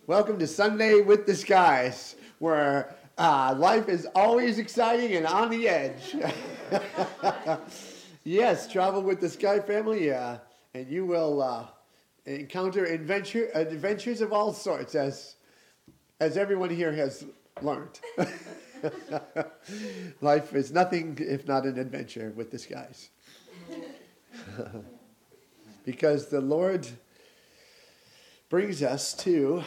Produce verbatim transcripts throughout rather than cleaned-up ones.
Welcome to Sunday with the Skies, where uh, life is always exciting and on the edge. Yes, travel with the Sky family, uh, and you will uh, encounter adventure, adventures of all sorts, as as everyone here has learned. Life is nothing if not an adventure with the Skies. Because the Lord brings us to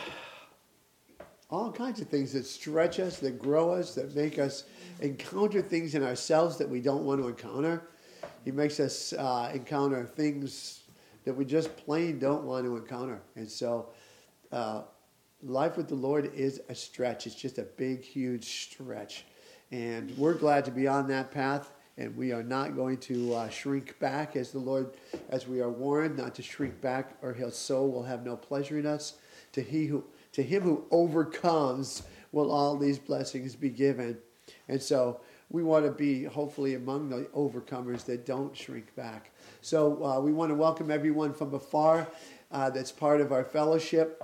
all kinds of things that stretch us, that grow us, that make us encounter things in ourselves that we don't want to encounter. He makes us uh, encounter things that we just plain don't want to encounter. And so uh, life with the Lord is a stretch. It's just a big, huge stretch. And we're glad to be on that path. And we are not going to uh, shrink back as the Lord, as we are warned, not to shrink back, or His soul will have no pleasure in us. To he who, to him who overcomes, will all these blessings be given. And so we want to be hopefully among the overcomers that don't shrink back. So uh, we want to welcome everyone from afar uh, that's part of our fellowship,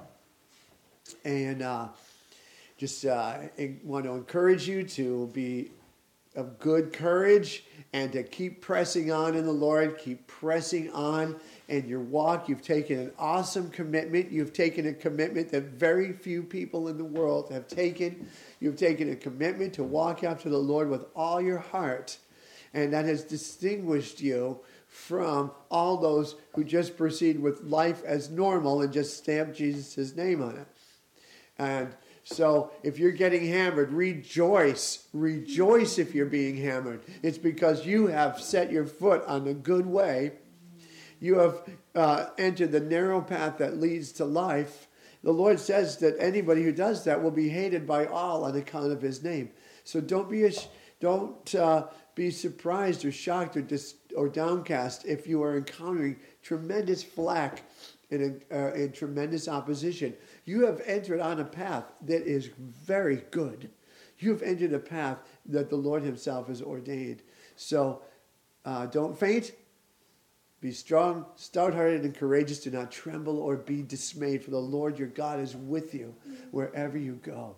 and uh, just uh, want to encourage you to be of good courage and to keep pressing on in the Lord, keep pressing on in your walk. You've taken an awesome commitment. You've taken a commitment that very few people in the world have taken. You've taken a commitment to walk after the Lord with all your heart, and that has distinguished you from all those who just proceed with life as normal and just stamp Jesus' name on it. And so if you're getting hammered, rejoice. Rejoice if you're being hammered. It's because you have set your foot on the good way. You have uh, entered the narrow path that leads to life. The Lord says that anybody who does that will be hated by all on account of His name. So don't be don't uh, be surprised or shocked or dis, or downcast if you are encountering tremendous flack and uh, and tremendous opposition. You have entered on a path that is very good. You have entered a path that the Lord Himself has ordained. So uh, don't faint. Be strong, stout-hearted, and courageous. Do not tremble or be dismayed, for the Lord your God is with you wherever you go.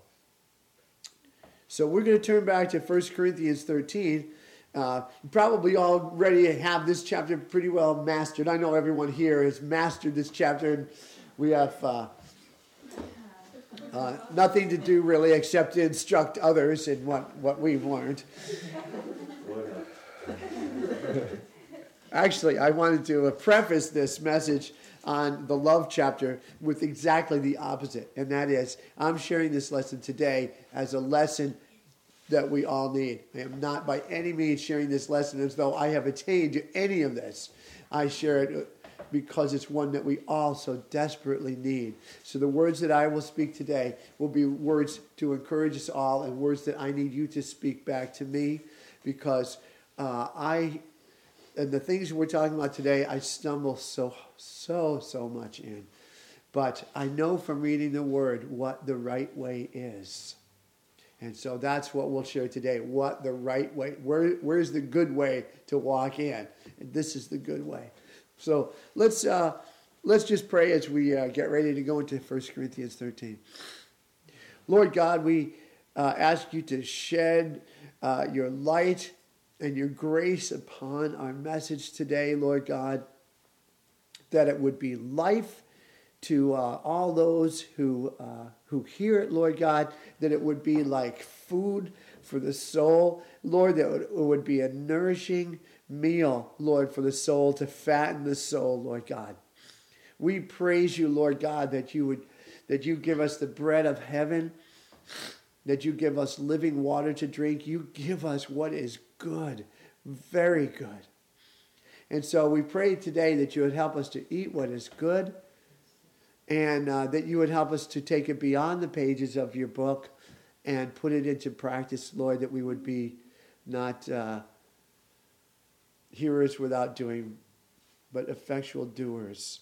So we're going to turn back to First Corinthians thirteen. Uh, you probably already have this chapter pretty well mastered. I know everyone here has mastered this chapter, and we have uh, uh, nothing to do really except to instruct others in what, what we've learned. Actually, I wanted to preface this message on the love chapter with exactly the opposite, and that is, I'm sharing this lesson today as a lesson that we all need. I am not by any means sharing this lesson as though I have attained to any of this. I share it because it's one that we all so desperately need. So the words that I will speak today will be words to encourage us all, and words that I need you to speak back to me, because uh, I... And the things we're talking about today, I stumble so, so, so much in. But I know from reading the Word what the right way is. And so that's what we'll share today, what the right way, where, where's the good way to walk in. And this is the good way. So let's uh, let's just pray as we uh, get ready to go into First Corinthians thirteen. Lord God, we uh, ask you to shed uh, your light and your grace upon our message today, Lord God, that it would be life to uh, all those who uh, who hear it, Lord God, that it would be like food for the soul, Lord, that it would be a nourishing meal, Lord, for the soul, to fatten the soul, Lord God. We praise you, Lord God, that you would that you give us the bread of heaven, that you give us living water to drink. You give us what is good, very good. And so we pray today that you would help us to eat what is good, and uh, that you would help us to take it beyond the pages of your book and put it into practice, Lord, that we would be not uh, hearers without doing, but effectual doers.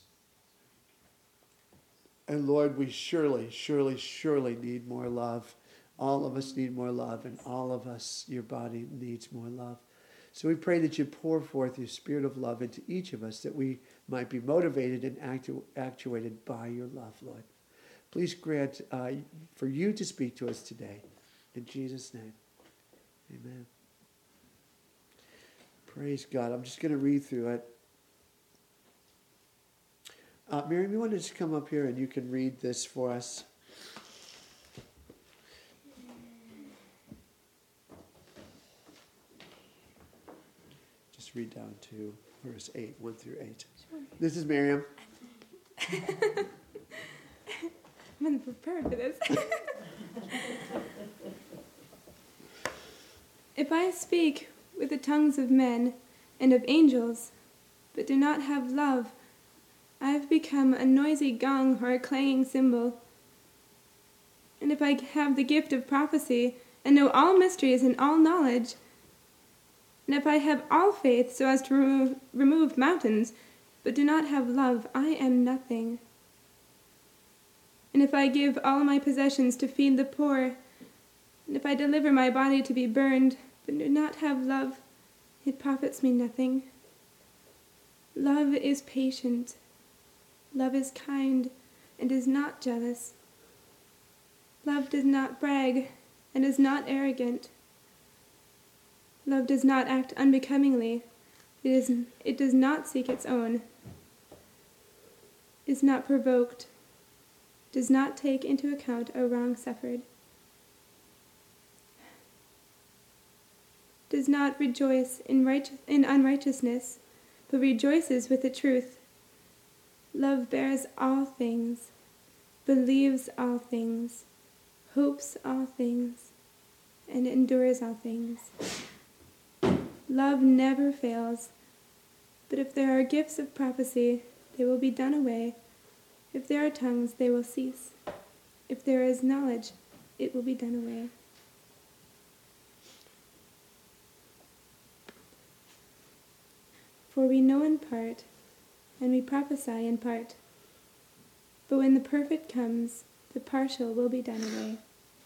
And Lord, we surely, surely, surely need more love. All of us need more love, and all of us, your body, needs more love. So we pray that you pour forth your spirit of love into each of us, that we might be motivated and actu- actuated by your love, Lord. please grant uh, for you to speak to us today. In Jesus' name, amen. Praise God. I'm just going to read through it. Uh, Miriam, you want to just come up here and you can read this for us? Just read down to verse eight, one through eight. Sure. This is Miriam. I'm unprepared for this. If I speak with the tongues of men and of angels, but do not have love, I have become a noisy gong or a clanging cymbal. And if I have the gift of prophecy and know all mysteries and all knowledge, and if I have all faith so as to remove, remove mountains, but do not have love, I am nothing. And if I give all my possessions to feed the poor, and if I deliver my body to be burned, but do not have love, it profits me nothing. Love is patient. Love is kind and is not jealous. Love does not brag and is not arrogant. Love does not act unbecomingly. It is, it does not seek its own, is not provoked, does not take into account a wrong suffered, does not rejoice in, right, in unrighteousness, but rejoices with the truth. Love bears all things, believes all things, hopes all things, and endures all things. Love never fails, but if there are gifts of prophecy, they will be done away. If there are tongues, they will cease. If there is knowledge, it will be done away. For we know in part, and we prophesy in part. But when the perfect comes, the partial will be done away.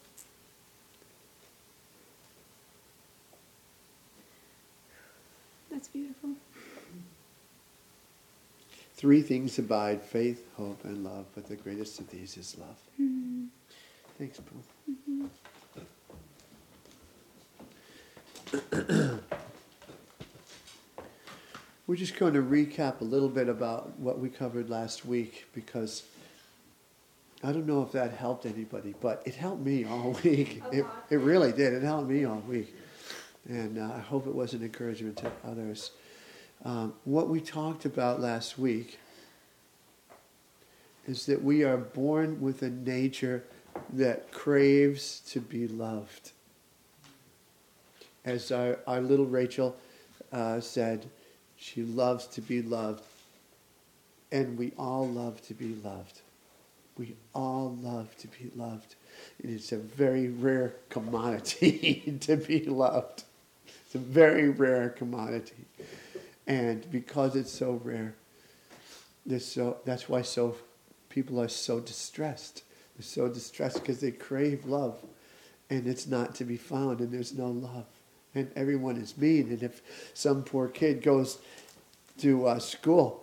That's beautiful. Three things abide: faith, hope, and love. But the greatest of these is love. Mm-hmm. Thanks, Paul. Mm-hmm. We're just going to recap a little bit about what we covered last week, because I don't know if that helped anybody, but it helped me all week. It, it really did. It helped me all week. And uh, I hope it was an encouragement to others. Um, what we talked about last week is that we are born with a nature that craves to be loved. As our, our little Rachel uh, said, she loves to be loved. And we all love to be loved. We all love to be loved. And it's a very rare commodity to be loved. It's a very rare commodity. And because it's so rare, there's so that's why so people are so distressed. They're so distressed because they crave love. And it's not to be found, and there's no love. And everyone is mean. And if some poor kid goes to uh, school,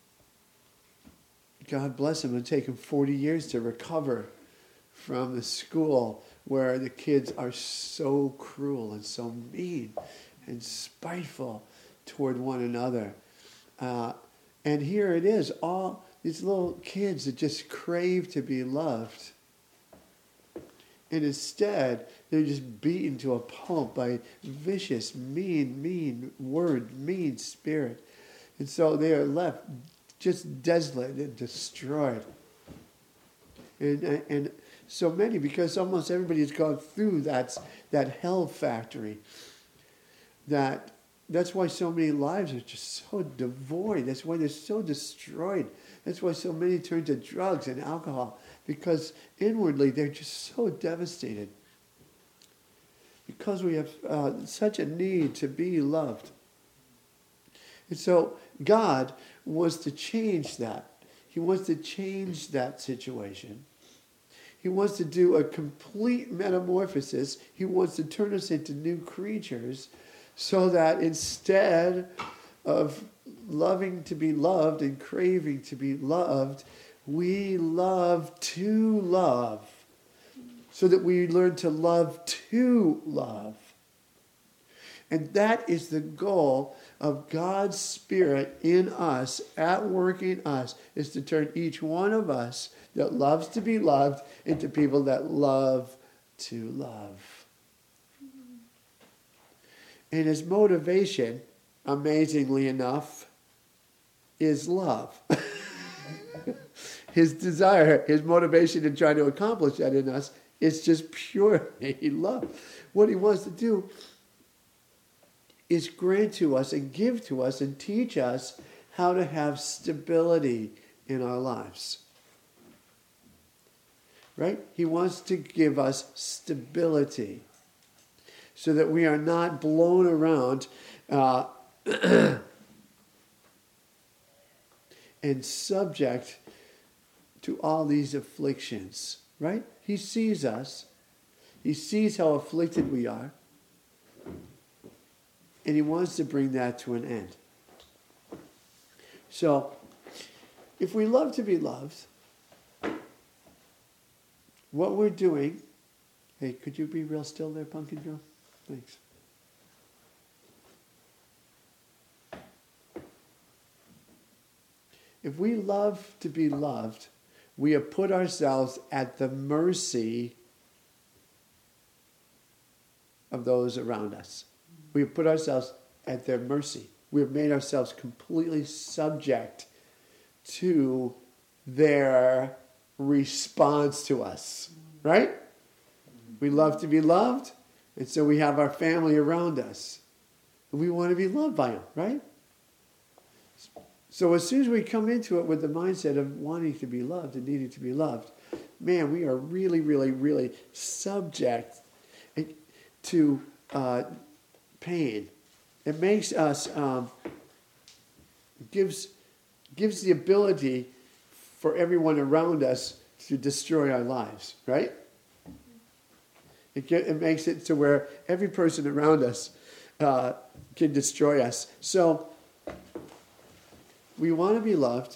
God bless him, it'll take him forty years to recover from the school where the kids are so cruel and so mean and spiteful toward one another. Uh, and here it is, all these little kids that just crave to be loved. And instead, they're just beaten to a pulp by vicious, mean, mean word, mean spirit. And so they are left just desolate and destroyed. And, and so many, because almost everybody has gone through that, that hell factory, that that's why so many lives are just so devoid. That's why they're so destroyed. That's why so many turn to drugs and alcohol, because inwardly they're just so devastated. Because we have uh, such a need to be loved. And so God wants to change that. He wants to change that situation. He wants to do a complete metamorphosis. He wants to turn us into new creatures, so that instead of loving to be loved and craving to be loved, We love to love, so that we learn to love to love. And that is the goal of God's Spirit in us, at work in us, is to turn each one of us that loves to be loved into people that love to love. And his motivation, amazingly enough, is love. His desire, his motivation in trying to accomplish that in us is just purely love. What he wants to do is grant to us and give to us and teach us how to have stability in our lives. Right? He wants to give us stability so that we are not blown around uh, and subject to all these afflictions. Right? He sees us. He sees how afflicted we are. And he wants to bring that to an end. So, if we love to be loved, what we're doing... Hey, could you be real still there, Pumpkin Girl? Thanks. If we love to be loved, we have put ourselves at the mercy of those around us. We have put ourselves at their mercy. We have made ourselves completely subject to their response to us. Right? We love to be loved, and so we have our family around us. And we want to be loved by them, right? So as soon as we come into it with the mindset of wanting to be loved and needing to be loved, man, we are really, really, really subject to uh, pain. It makes us, um, gives, gives the ability for everyone around us to destroy our lives, right? It, get, it makes it to where every person around us uh, can destroy us. So, we want to be loved.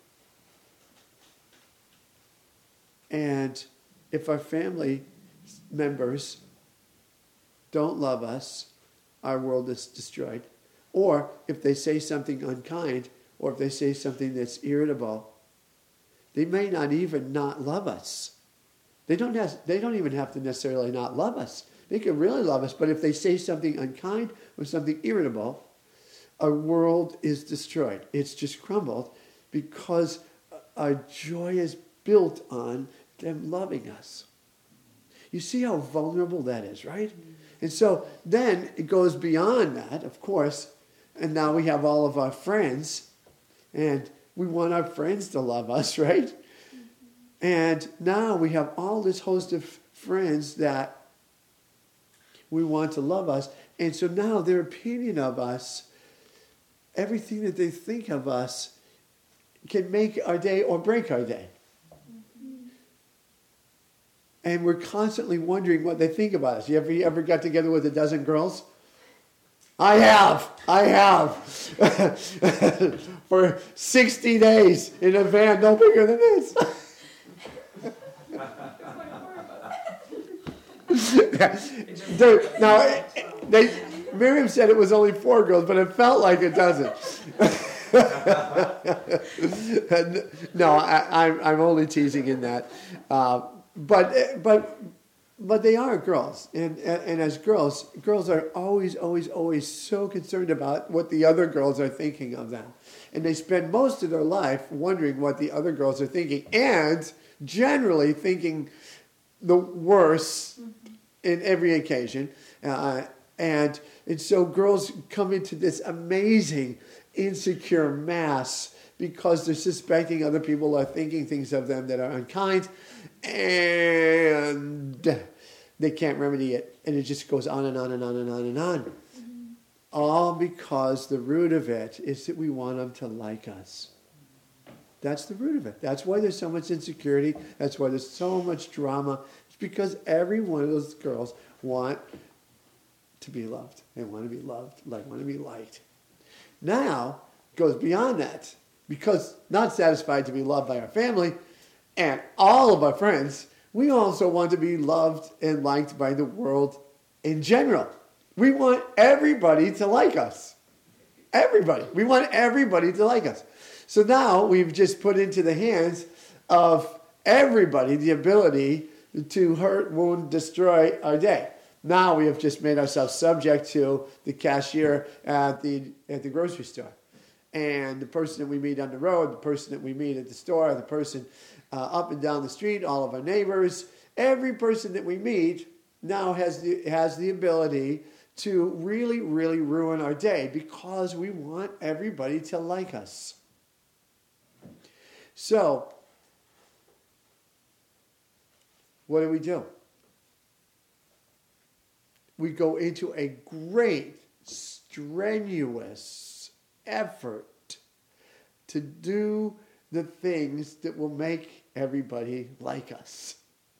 And if our family members don't love us, our world is destroyed. Or if they say something unkind, or if they say something that's irritable, they may not even not love us. They don't have, they don't even have to necessarily not love us. They can really love us, but if they say something unkind or something irritable, our world is destroyed. It's just crumbled because our joy is built on them loving us. You see how vulnerable that is, right? And so then it goes beyond that, of course, and now we have all of our friends, and we want our friends to love us, right? And now we have all this host of friends that we want to love us, and so now their opinion of us, everything that they think of us, can make our day or break our day. And we're constantly wondering what they think about us. You ever, you ever got together with a dozen girls? I have. I have. For sixty days in a van no bigger than this. Dude, now, they, Miriam said it was only four girls, but it felt like a dozen. No, I, I'm, I'm only teasing in that. Uh, but but but they are girls, and, and and as girls, girls are always always always so concerned about what the other girls are thinking of them, and they spend most of their life wondering what the other girls are thinking, and generally thinking the worst in every occasion, uh, and and so girls come into this amazing insecure mass because they're suspecting other people are thinking things of them that are unkind, and they can't remedy it. And it just goes on and on and on and on and on. Mm-hmm. All because the root of it is that we want them to like us. That's the root of it. That's why there's so much insecurity. That's why there's so much drama. It's because every one of those girls want to be loved. They want to be loved. They want to be liked. Now, it goes beyond that. because not satisfied to be loved by our family and all of our friends, we also want to be loved and liked by the world in general. We want everybody to like us. Everybody. We want everybody to like us. So now we've just put into the hands of everybody the ability to hurt, wound, destroy our day. Now we have just made ourselves subject to the cashier at the at the grocery store. And the person that we meet on the road, the person that we meet at the store, the person uh, up and down the street, all of our neighbors, every person that we meet now has the, has the ability to really, really ruin our day because we want everybody to like us. So, what do we do? We go into a great, strenuous effort to do the things that will make everybody like us.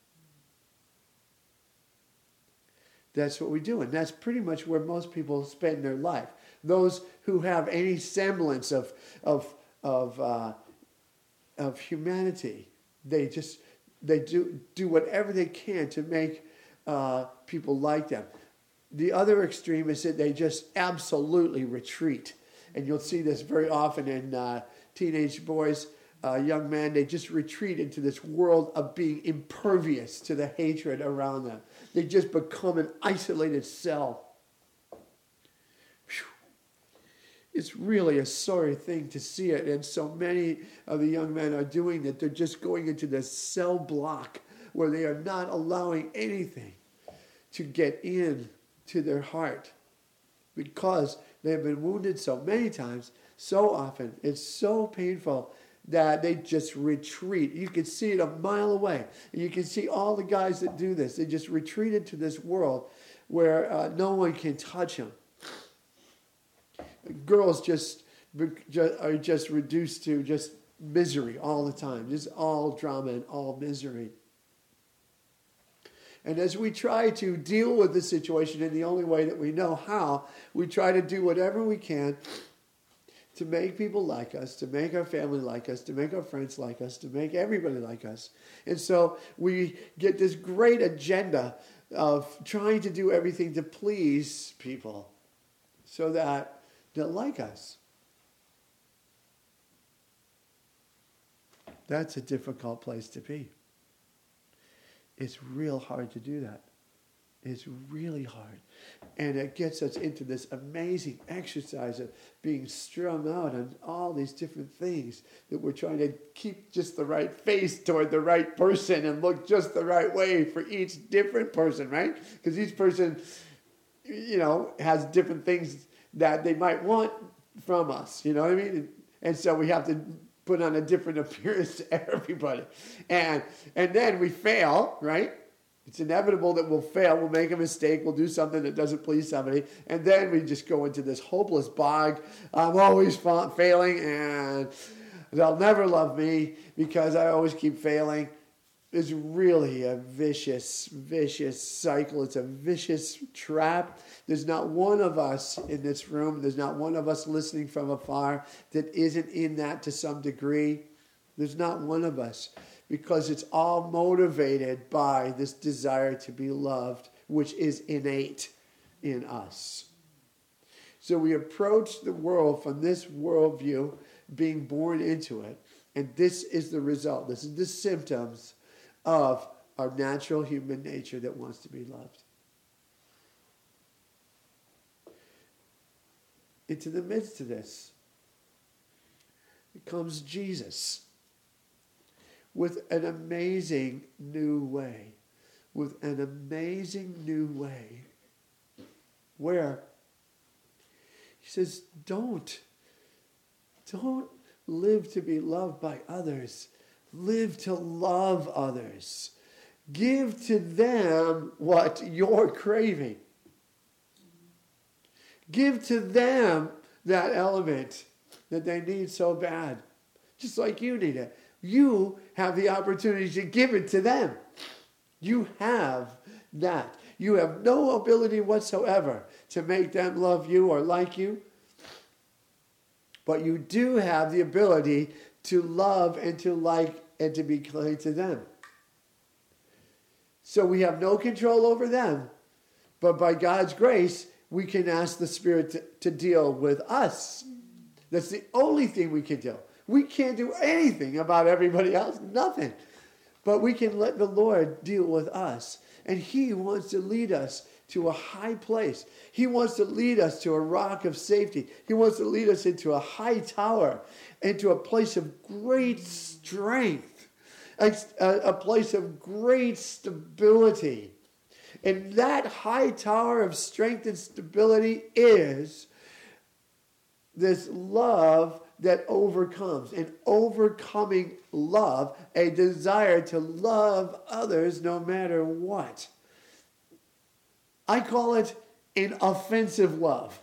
That's what we do, and that's pretty much where most people spend their life. Those who have any semblance of of of uh, of humanity, they just they do do whatever they can to make uh, people like them. The other extreme is that they just absolutely retreat. And you'll see this very often in uh, teenage boys, uh, young men. They just retreat into this world of being impervious to the hatred around them. They just become an isolated cell. Whew. It's really a sorry thing to see it. And so many of the young men are doing that. They're just going into this cell block where they are not allowing anything to get in to their heart because they have been wounded so many times, so often. It's so painful that they just retreat. You can see it a mile away. And you can see all the guys that do this. They just retreat into this world where uh, no one can touch them. Girls just are just reduced to just misery all the time. Just all drama and all misery. And as we try to deal with the situation in the only way that we know how, we try to do whatever we can to make people like us, to make our family like us, to make our friends like us, to make everybody like us. And so we get this great agenda of trying to do everything to please people so that they'll like us. That's a difficult place to be. It's real hard to do that. It's really hard. And it gets us into this amazing exercise of being strung out on all these different things that we're trying to keep just the right face toward the right person and look just the right way for each different person, right? Because each person, you know, has different things that they might want from us, you know what I mean? And so we have to put on a different appearance to everybody. And and then we fail, right? It's inevitable that we'll fail. We'll make a mistake. We'll do something that doesn't please somebody. And then we just go into this hopeless bog. I'm always fa- failing and they'll never love me because I always keep failing. It's really a vicious, vicious cycle. It's a vicious trap. There's not one of us in this room, there's not one of us listening from afar that isn't in that to some degree. There's not one of us, because it's all motivated by this desire to be loved, which is innate in us. So we approach the world from this worldview, being born into it, and this is the result. This is the symptoms of our natural human nature that wants to be loved. Into the midst of this comes Jesus with an amazing new way, with an amazing new way, where he says, don't, don't live to be loved by others. Live to love others. Give to them what you're craving. Give to them that element that they need so bad, just like you need it. You have the opportunity to give it to them. You have that. You have no ability whatsoever to make them love you or like you. But you do have the ability to love and to like and to be kind to them. So we have no control over them. But by God's grace, we can ask the Spirit to, to deal with us. That's the only thing we can do. We can't do anything about everybody else, nothing. But we can let the Lord deal with us. And He wants to lead us to a high place. He wants to lead us to a rock of safety. He wants to lead us into a high tower, into a place of great strength, a, a place of great stability. And that high tower of strength and stability is this love that overcomes, an overcoming love, a desire to love others no matter what. I call it an offensive love,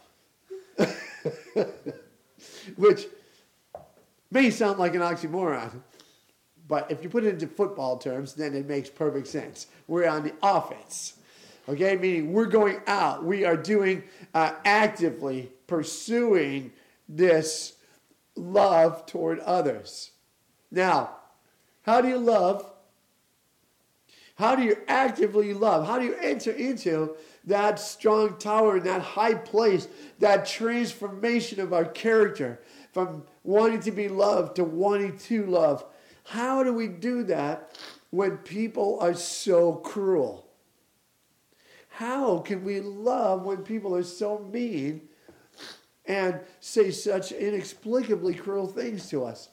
which may sound like an oxymoron, but if you put it into football terms, then it makes perfect sense. We're on the offense, okay? Meaning we're going out. We are doing, uh, actively pursuing this love toward others. Now, how do you love? How do you actively love? How do you enter into that strong tower and that high place, that transformation of our character from wanting to be loved to wanting to love? How do we do that when people are so cruel? How can we love when people are so mean and say such inexplicably cruel things to us?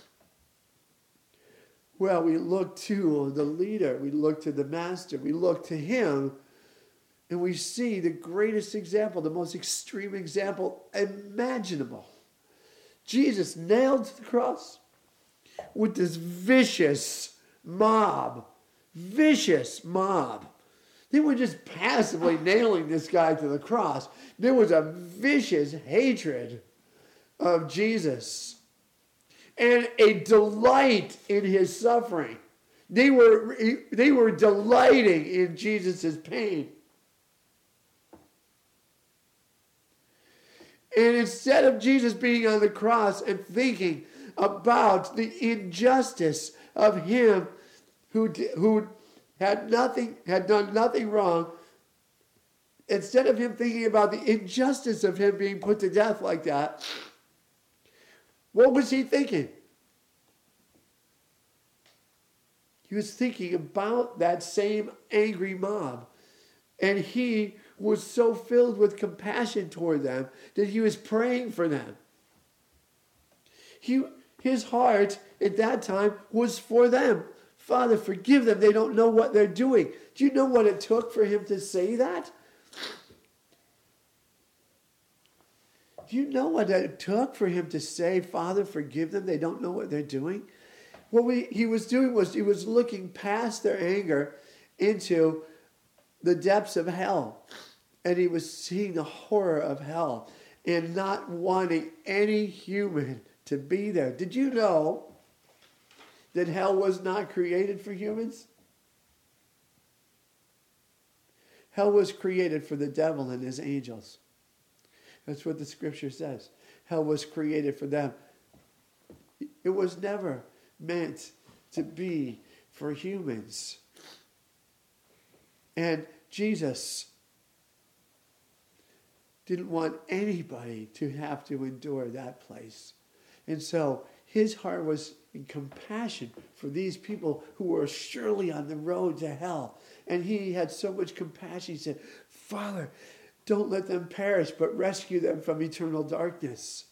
Well, we look to the leader, we look to the master, we look to him, and we see the greatest example, the most extreme example imaginable. Jesus nailed to the cross with this vicious mob, vicious mob. They were just passively nailing this guy to the cross. There was a vicious hatred of Jesus and a delight in his suffering. They were, they were delighting in Jesus' pain. And instead of Jesus being on the cross and thinking about the injustice of him who, who had nothing, had done nothing wrong, instead of him thinking about the injustice of him being put to death like that, what was he thinking? He was thinking about that same angry mob. And he was so filled with compassion toward them that he was praying for them. He, his heart at that time was for them. Father, forgive them. They don't know what they're doing. Do you know what it took for him to say that? Do you know what it took for him to say, Father, forgive them? They don't know what they're doing. What we, he was doing was he was looking past their anger into the depths of hell. And he was seeing the horror of hell and not wanting any human to be there. Did you know that hell was not created for humans? Hell was created for the devil and his angels. That's what the scripture says. Hell was created for them. It was never meant to be for humans. And Jesus didn't want anybody to have to endure that place. And so his heart was in compassion for these people who were surely on the road to hell. And he had so much compassion. He said, Father, don't let them perish, but rescue them from eternal darkness.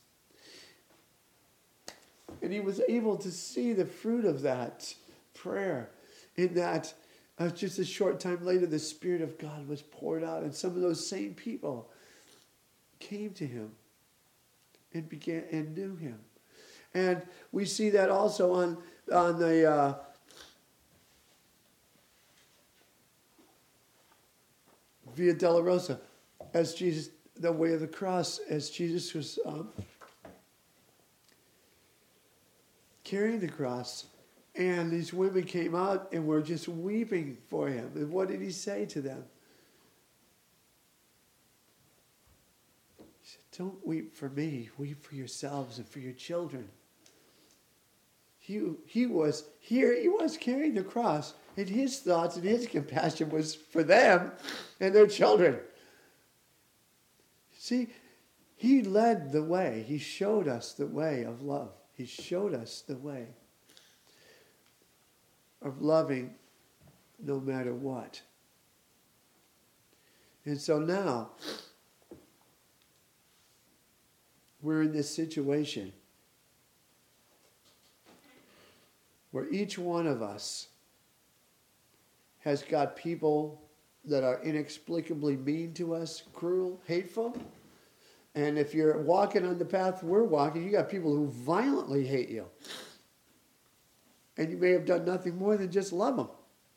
And he was able to see the fruit of that prayer in that uh, just a short time later, the Spirit of God was poured out. And some of those same people came to him and began and knew him. And we see that also on, on the... Uh, Via Dolorosa, as Jesus, the way of the cross, as Jesus was um, carrying the cross, and these women came out and were just weeping for him. And what did he say to them? He said, don't weep for me. Weep for yourselves and for your children. He, he was, here he was carrying the cross, and his thoughts and his compassion was for them and their children. See, he led the way. He showed us the way of love. He showed us the way of loving no matter what. And so now, we're in this situation where each one of us has got people that are inexplicably mean to us, cruel, hateful. And if you're walking on the path we're walking, you got people who violently hate you. And you may have done nothing more than just love them.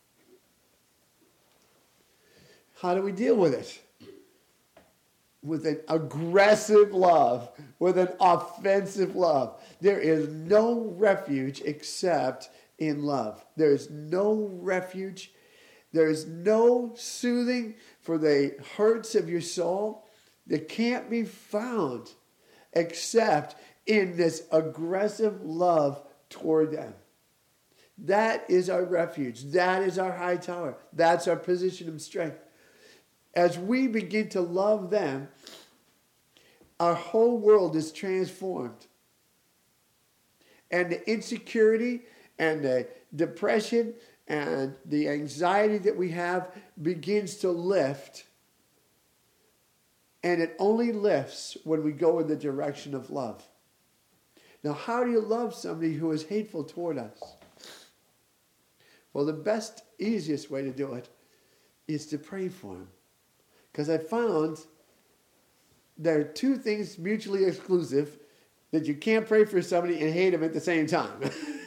How do we deal with it? With an aggressive love, with an offensive love. There is no refuge except in love. There is no refuge. There is no soothing for the hurts of your soul that can't be found except in this aggressive love toward them. That is our refuge. That is our high tower. That's our position of strength. As we begin to love them, our whole world is transformed. And the insecurity and the depression and the anxiety that we have begins to lift. And it only lifts when we go in the direction of love. Now, how do you love somebody who is hateful toward us? Well, the best, easiest way to do it is to pray for them. Because I found there are two things mutually exclusive, that you can't pray for somebody and hate them at the same time.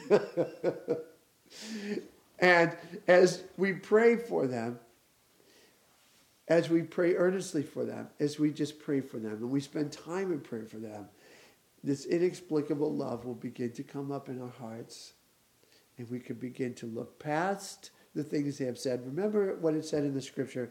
And as we pray for them, as we pray earnestly for them, as we just pray for them, and we spend time in prayer for them, this inexplicable love will begin to come up in our hearts, and we can begin to look past the things they have said. Remember what it said in the scripture.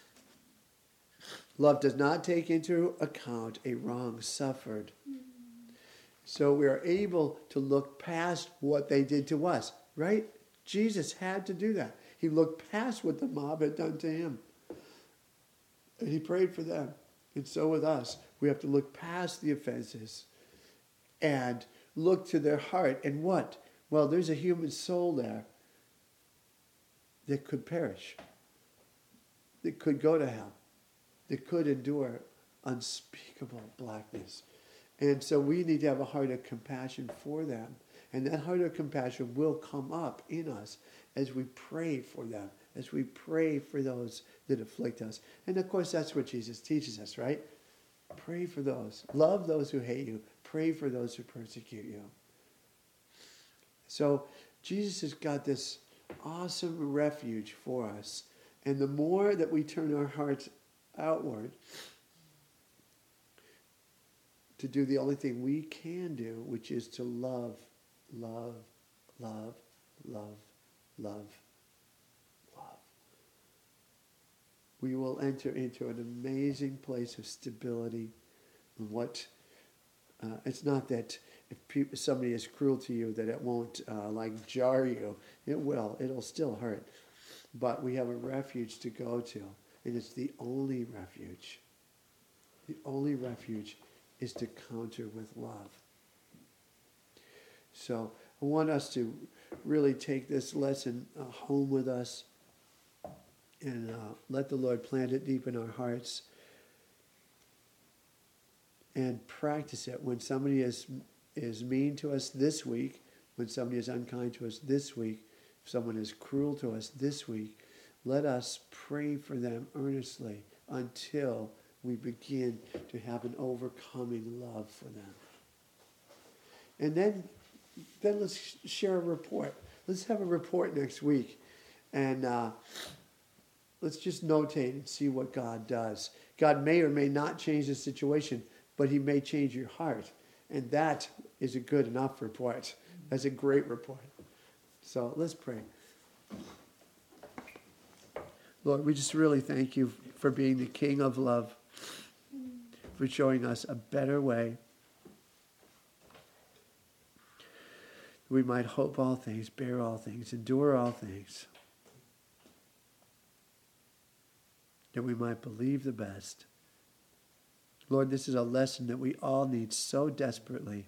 Love does not take into account a wrong suffered. So we are able to look past what they did to us, right? Jesus had to do that. He looked past what the mob had done to him. And he prayed for them. And so with us, we have to look past the offenses and look to their heart. And what? Well, there's a human soul there that could perish, that could go to hell, that could endure unspeakable blackness. And so we need to have a heart of compassion for them. And that heart of compassion will come up in us as we pray for them, as we pray for those that afflict us. And of course, that's what Jesus teaches us, right? Pray for those. Love those who hate you. Pray for those who persecute you. So Jesus has got this awesome refuge for us. And the more that we turn our hearts outward to do the only thing we can do, which is to love, love, love, love, love, love, we will enter into an amazing place of stability. And what uh, it's not that if pe- somebody is cruel to you that it won't uh, like jar you. It will. It'll still hurt. But we have a refuge to go to. And it's the only refuge. The only refuge is to counter with love. So I want us to really take this lesson uh, home with us and uh, let the Lord plant it deep in our hearts and practice it. When somebody is, is mean to us this week, when somebody is unkind to us this week, if someone is cruel to us this week, let us pray for them earnestly until we begin to have an overcoming love for them. And then, then let's share a report. Let's have a report next week. And uh, let's just notate and see what God does. God may or may not change the situation, but he may change your heart. And that is a good enough report. That's a great report. So let's pray. Lord, we just really thank you for being the King of love. for showing us a better way. We might hope all things, bear all things, endure all things. That we might believe the best. Lord, this is a lesson that we all need so desperately.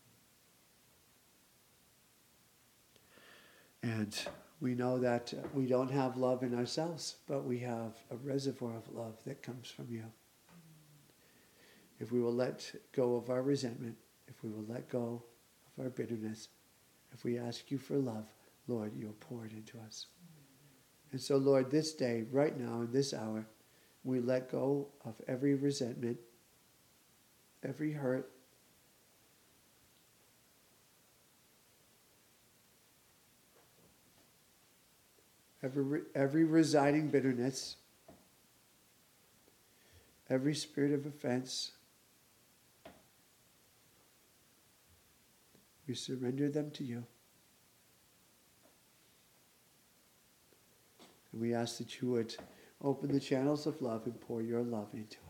And we know that we don't have love in ourselves, but we have a reservoir of love that comes from you. If we will let go of our resentment, if we will let go of our bitterness, if we ask you for love, Lord, you'll pour it into us. And so, Lord, this day, right now, in this hour, we let go of every resentment, every hurt, every, every residing bitterness, every spirit of offense. We surrender them to you. And we ask that you would open the channels of love and pour your love into